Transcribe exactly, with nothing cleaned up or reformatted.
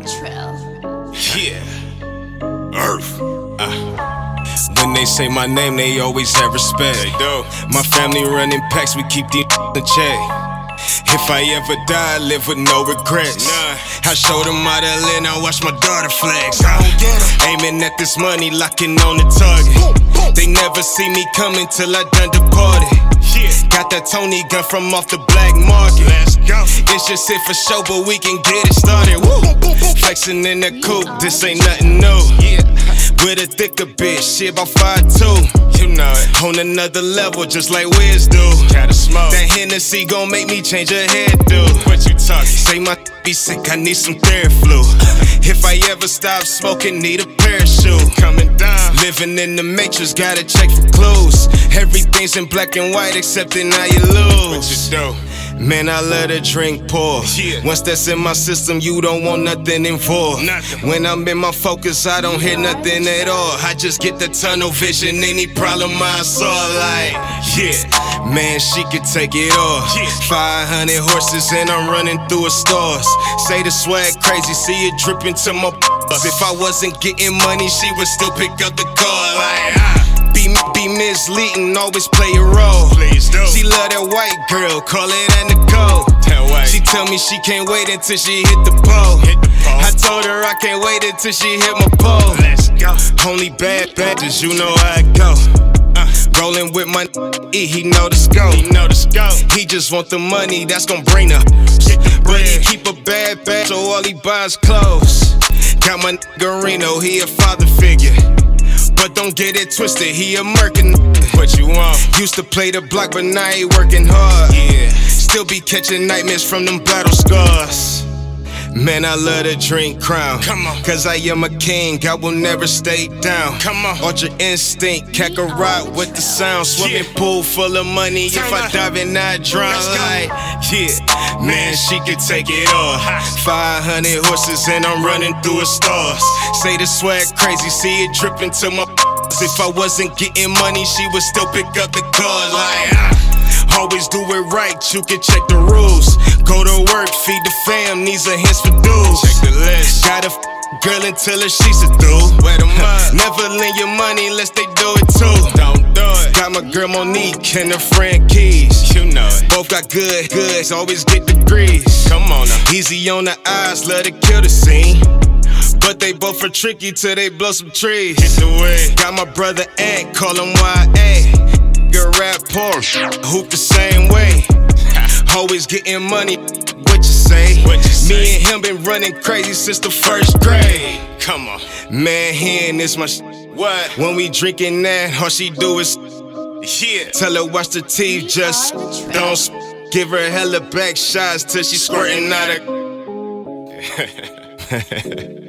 Yeah, Earth. Uh. When they say my name, they always have respect. They do. My family running packs, we keep the in check. If I ever die, I live with no regrets. Nah. I showed them how to live, now watch my daughter flex. Uh, aiming at this money, locking on the target. They never see me coming till I done departed. Got that Tony gun from off the black market. Let's go. It's just it for show, but we can get it started. Woo. Flexing in the coupe, this ain't nothing new. Yeah. With a thicker bitch, she about five two. You know it. On another level, just like Wiz do. Gotta smoke. That Hennessy gon' make me change her hairdo. What you talking? Say my be sick, I need some Theraflu. If I ever stop smoking, need a parachute. Coming down. Living in the matrix, gotta check for clues. Everything's in black and white, excepting how you lose. What you do? Man, I let a drink pour. Yeah. Once that's in my system, you don't want nothing involved. Nothing. When I'm in my focus, I don't hear nothing at all. I just get the tunnel vision, any problem I saw. Like, yeah, man, she could take it off. Yeah. five hundred horses and I'm running through a stars. Say the swag crazy, see it dripping to my bus. If I wasn't getting money, she would still pick up the call. Like, ah. Be, be misleading, always play a role. Please do. She love that white girl, call it Nicole. She tell me she can't wait until she hit the pole. Hit the pole. I told her I can't wait until she hit my pole. Let's go. Only bad badges, you know how I go. Uh, Rolling with my E, he know the scope. He know the scope. He just want the money, that's gon' bring her. But he keep a bad bag, so all he buys clothes. Got my nigga Reno, he a father figure. But don't get it twisted, he a merkin'. What you want? Used to play the block, but now he working hard. Yeah. Still be catching nightmares from them battle scars. Man, I love to drink Crown. Come on. Cause I am a king, I will never stay down. Come on. Ultra instinct, Kakarot with the sound. Swimming yeah. pool full of money. Time if I dive in, I drown. Like, yeah, man, she could take it off. five hundred horses and I'm running through a stars. Say the swag crazy, see it dripping to my. If I wasn't getting money, she would still pick up the call. Like, ah. Always do it right, you can check the rules. Go to work, feed the fam, needs a hands for dues. Check the list. Got a f girl until her sheets are through. Wet 'em up. Never lend your money unless they do it too. Don't do it. Got my girl Monique and her friend Keys. You know it. Both got good goods, always get degrees. Come on now. Easy on the eyes, love to kill the scene. But they both are tricky till they blow some trees. Hit the way. Got my brother Ant, call him Y A. Rap Porsche, hoop the same way. Always getting money, what you say? What you say? Me and him been running crazy since the first grade. Come on, man, hen is my sh. What? When we drinking that, all she do is yeah. Tell her watch the teeth, just don't sp give her hella back shots till she squirting out of.